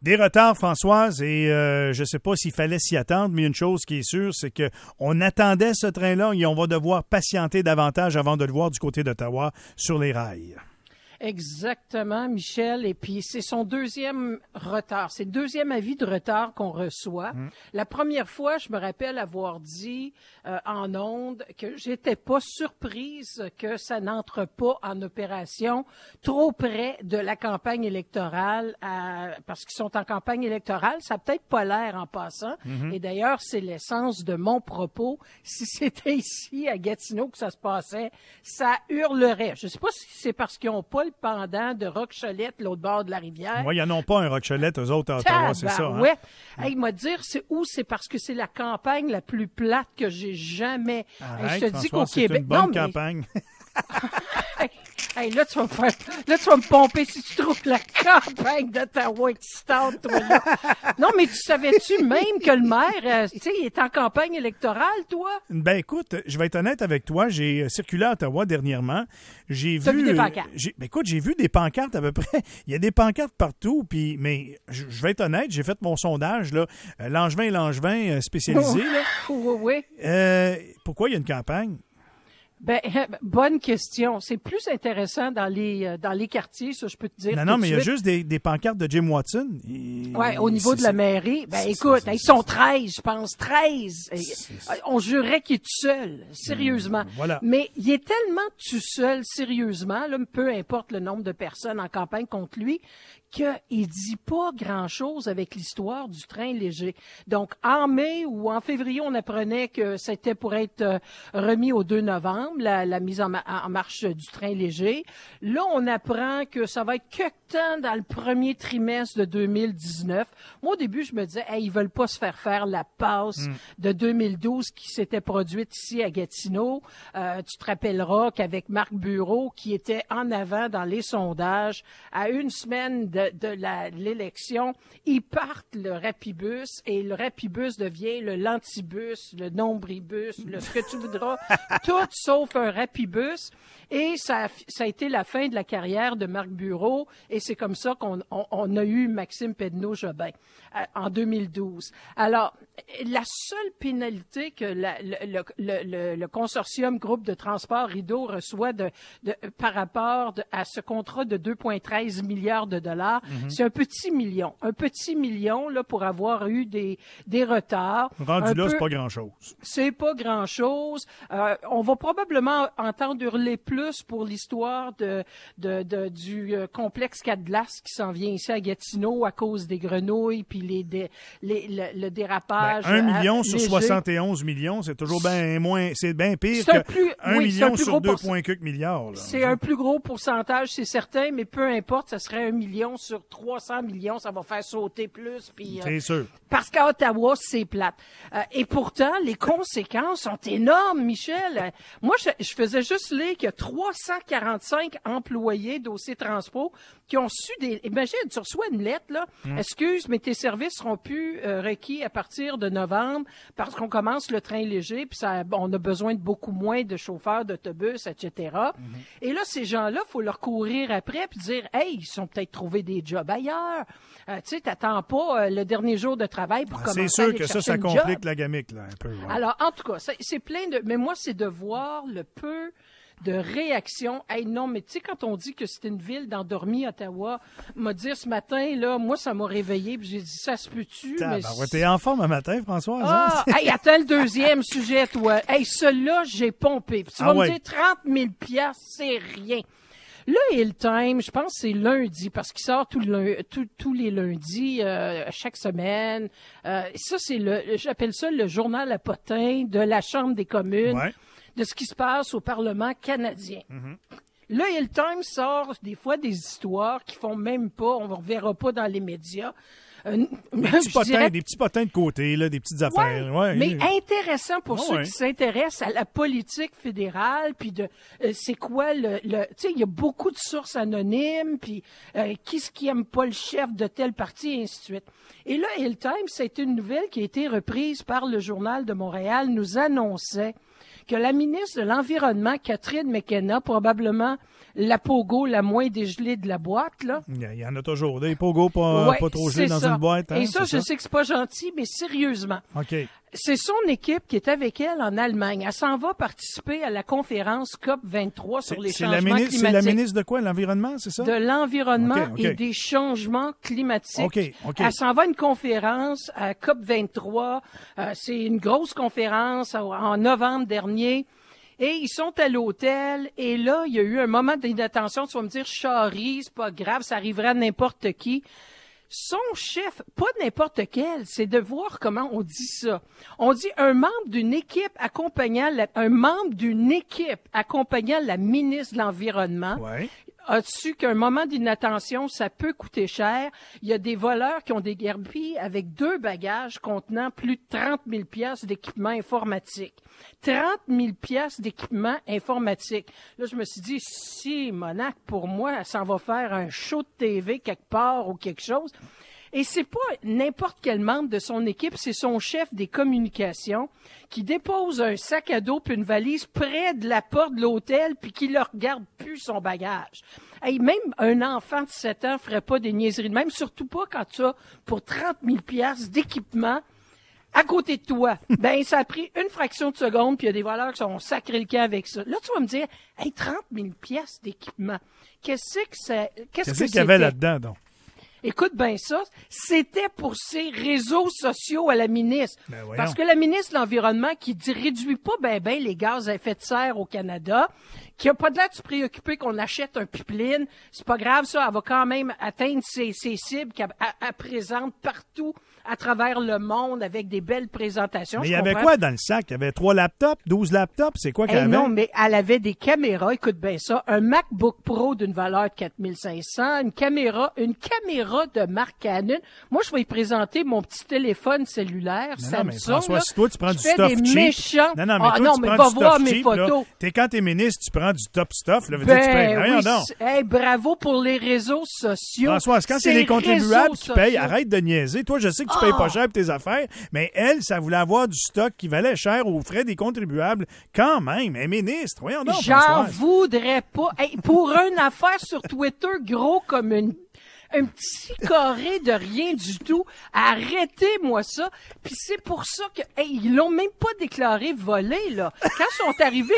Des retards, Françoise, et je ne sais pas s'il fallait s'y attendre, mais une chose qui est sûre, c'est qu'on attendait ce train-là et on va devoir patienter davantage avant de le voir du côté d'Ottawa sur les rails. Exactement, Michel. Et puis, c'est son deuxième retard. C'est le deuxième avis de retard qu'on reçoit. La première fois, je me rappelle avoir dit en ondes que j'étais pas surprise que ça n'entre pas en opération trop près de la campagne électorale parce qu'ils sont en campagne électorale. Ça n'a peut-être pas l'air en passant. Et d'ailleurs, c'est l'essence de mon propos. Si c'était ici, à Gatineau, que ça se passait, ça hurlerait. Je sais pas si c'est parce qu'ils n'ont pas le pendant de Rock-Cholette, l'autre bord de la rivière. Oui, ils n'en ont pas un Rock-Cholette, eux autres, à Ottawa, c'est ça. Hein? Ouais. Hey, m'a dire, c'est où? C'est parce que c'est la campagne la plus plate que j'ai jamais. Arrête, je te dis qu'au c'est Québec. une bonne campagne. Hey, là, tu vas me pomper si tu trouves la campagne d'Ottawa excitante, toi, là. Non, mais tu savais-tu même que le maire, tu sais, il est en campagne électorale, toi? Ben, écoute, je vais être honnête avec toi. J'ai circulé à Ottawa dernièrement. T'as vu des pancartes? J'ai vu des pancartes à peu près. Il y a des pancartes partout, mais je vais être honnête, j'ai fait mon sondage, là. Langevin spécialisé, là. Oui. Pourquoi il y a une campagne? Ben, bonne question. C'est plus intéressant dans les quartiers, ça, je peux te dire. Non, mais il y a juste des pancartes de Jim Watson. Ouais, au niveau de la mairie. Ben, écoute, ils sont 13, je pense, 13. On jurait qu'il est tout seul, sérieusement. Voilà. Mais il est tellement tout seul, sérieusement, là, peu importe le nombre de personnes en campagne contre lui, qu'il dit pas grand-chose avec l'histoire du train léger. Donc, en mai ou en février, on apprenait que c'était pour être remis au 2 novembre, la mise en marche du train léger. Là, on apprend que ça va être quelque temps dans le premier trimestre de 2019. Moi, au début, je me disais, ils veulent pas se faire la passe de 2012 qui s'était produite ici à Gatineau. Tu te rappelleras qu'avec Marc Bureau, qui était en avant dans les sondages, à une semaine de l'élection, ils partent le Rapibus et le Rapibus devient le Lentibus, le Nombribus, ce que tu voudras, tout sauf un Rapibus. Et ça a été la fin de la carrière de Marc Bureau et c'est comme ça qu'on a eu Maxime Pedneau-Jobin en 2012. Alors, la seule pénalité que le consortium groupe de transport Rideau reçoit par rapport à ce contrat de 2,13 milliards de dollars, c'est un petit million. Un petit million là pour avoir eu des retards. Rendu là, c'est pas grand-chose. C'est pas grand-chose. On va probablement entendre hurler plus pour l'histoire du complexe Quatre-Glaces qui s'en vient ici à Gatineau à cause des grenouilles puis le dérapage. 1 million sur 71 millions, c'est toujours bien moins, c'est bien pire que 1 million sur 2,4 milliards. Là. C'est un plus gros pourcentage, c'est certain, mais peu importe, ça serait 1 million sur 300 millions, ça va faire sauter plus. Puis, c'est sûr. Parce qu'à Ottawa, c'est plate. Et pourtant, les conséquences sont énormes, Michel. Moi, je faisais juste lire qu'il y a 345 employés d'OC Transpo qui ont su imagine, tu reçois une lettre, là. Excuse, mais tes services seront plus requis à partir de novembre parce qu'on commence le train léger, puis on a besoin de beaucoup moins de chauffeurs d'autobus, etc. Et là, ces gens-là, faut leur courir après puis dire, hey, ils sont peut-être trouvé des jobs ailleurs. Tu sais, t'attends pas le dernier jour de travail pour commencer. C'est sûr que ça complique job. la gamique, là, un peu. Ouais. Alors, en tout cas, c'est plein de... Mais moi, c'est de voir le peu de réaction. Hey, non, mais tu sais, quand on dit que c'est une ville d'endormis, Ottawa, m'a dit ce matin, là, moi, ça m'a réveillé, puis j'ai dit, ça se peut-tu? T'es en forme un matin, Françoise? Ah, hey, attends le deuxième sujet, toi. Hey, celui-là, j'ai pompé. Puis tu vas me dire 30 000 $, c'est rien. Là, Hilltime, je pense que c'est lundi, parce qu'il sort tous les lundis, chaque semaine. Ça, j'appelle ça le journal à potins de la Chambre des communes, de ce qui se passe au Parlement canadien. Là, Hilltime sort des fois des histoires qui font même pas, on ne verra pas dans les médias. Des petits potins de côté, là, des petites affaires. Ouais, mais intéressant pour ceux qui s'intéressent à la politique fédérale, puis c'est quoi tu sais, il y a beaucoup de sources anonymes, puis qui aime pas le chef de tel parti, et ainsi de suite. Et là, Hilltime, c'est une nouvelle qui a été reprise par le Journal de Montréal, nous annonçait que la ministre de l'Environnement, Catherine McKenna, probablement la pogo la moins dégelée de la boîte, là. Il y en a toujours des pogos pas trop gelés dans une boîte. Hein, et ça, je sais que c'est pas gentil, mais sérieusement. OK. C'est son équipe qui est avec elle en Allemagne. Elle s'en va participer à la conférence COP23 sur les changements climatiques. C'est la ministre de quoi? L'environnement, c'est ça? De l'environnement OK. et des changements climatiques. OK. Elle s'en va à une conférence à COP23. C'est une grosse conférence en novembre dernier. Et ils sont à l'hôtel, et là, il y a eu un moment d'inattention. Tu vas me dire, charrie, c'est pas grave, ça arriverait à n'importe qui. Son chef, pas n'importe quel, c'est de voir comment on dit ça. On dit un membre d'une équipe accompagnant la ministre de l'Environnement. Ouais. A su qu'un moment d'inattention, ça peut coûter cher. Il y a des voleurs qui ont déguerpi avec 2 bagages contenant plus de 30 000 piastres d'équipement informatique. 30 000 piastres d'équipement informatique. Là, je me suis dit, si Monac, pour moi, elle s'en va faire un show de TV quelque part ou quelque chose. Et c'est pas n'importe quel membre de son équipe, c'est son chef des communications qui dépose un sac à dos puis une valise près de la porte de l'hôtel puis qui ne regarde plus son bagage. Hey, même un enfant de 7 ans ferait pas des niaiseries de même, surtout pas quand tu as pour 30 000 piastres d'équipement à côté de toi. Ben, ça a pris une fraction de seconde puis il y a des voleurs qui sont sacrés le camp avec ça. Là, tu vas me dire, hey, 30 000 piastres d'équipement. Qu'est-ce qu'il y avait là-dedans, donc? Écoute bien ça, c'était pour ses réseaux sociaux à la ministre. Ben parce que la ministre de l'Environnement qui réduit pas ben les gaz à effet de serre au Canada, qui a pas de l'air de se préoccuper qu'on achète un pipeline, c'est pas grave ça, elle va quand même atteindre ses cibles qu'elle présente partout à travers le monde avec des belles présentations. Mais il y avait quoi dans le sac? Il y avait 3 laptops, 12 laptops, c'est quoi qu'elle avait? Non, mais elle avait des caméras, écoute bien ça, un MacBook Pro d'une valeur de 4 500, une caméra de marque Canon. Moi, je vais y présenter mon petit téléphone cellulaire, Samsung. Mais François, là, si toi, tu prends du stuff cheap. Méchants... Non, mais toi, tu prends du voir stuff mes cheap, photos. Là. Quand t'es ministre, tu prends du top stuff. Là, veut dire que tu payes rien, non. Hey, bravo pour les réseaux sociaux. François, quand c'est les contribuables qui payent, arrête de niaiser. Toi, je sais que tu payes pas cher pour tes affaires, mais elle, ça voulait avoir du stock qui valait cher aux frais des contribuables. Quand même, un ministre, voyons donc, J'en voudrais pas. Hey, pour une affaire sur Twitter, gros comme un petit carré de rien du tout. Arrêtez-moi ça. Puis c'est pour ça que ils l'ont même pas déclaré volé là. Quand sont arrivés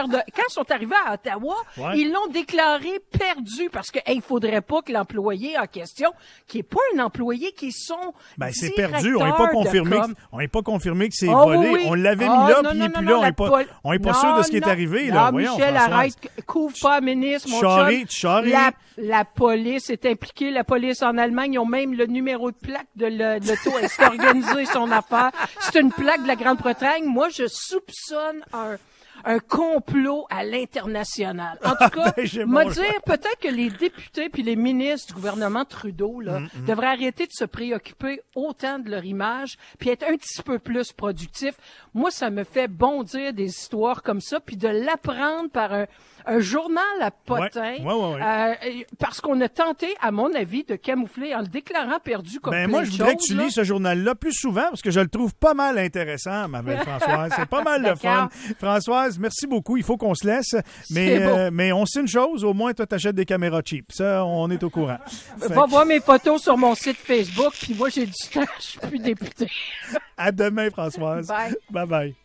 à Ottawa, ils l'ont déclaré perdu parce que il faudrait pas que l'employé en question, qui est pas un employé, qui sont c'est perdu. On n'est pas confirmé que c'est volé. Oui. On l'avait mis là, puis il est plus là. On est pas sûr de ce qui est arrivé là. Voyons, Michel, arrête, couvre pas, ministre, mon chum. La police est impliquée. La police en Allemagne, ils ont même le numéro de plaque de l'auto. Elle s'est organisée son affaire. C'est une plaque de la Grande-Bretagne. Moi, je soupçonne un complot à l'international. En tout cas, peut-être que les députés puis les ministres du gouvernement Trudeau là, devraient arrêter de se préoccuper autant de leur image puis être un petit peu plus productifs. Moi, ça me fait bondir des histoires comme ça puis de l'apprendre par un journal à potins, parce qu'on a tenté, à mon avis, de camoufler en le déclarant perdu comme plein de choses. Moi, je voudrais que tu lis ce journal-là plus souvent, parce que je le trouve pas mal intéressant, ma belle Françoise. C'est pas mal le fun. Françoise, merci beaucoup. Il faut qu'on se laisse. Mais on sait une chose, au moins, toi, t'achètes des caméras cheap. Ça, on est au courant. Va voir mes photos sur mon site Facebook, puis moi, j'ai du temps, je suis plus député. À demain, Françoise. Bye. Bye-bye.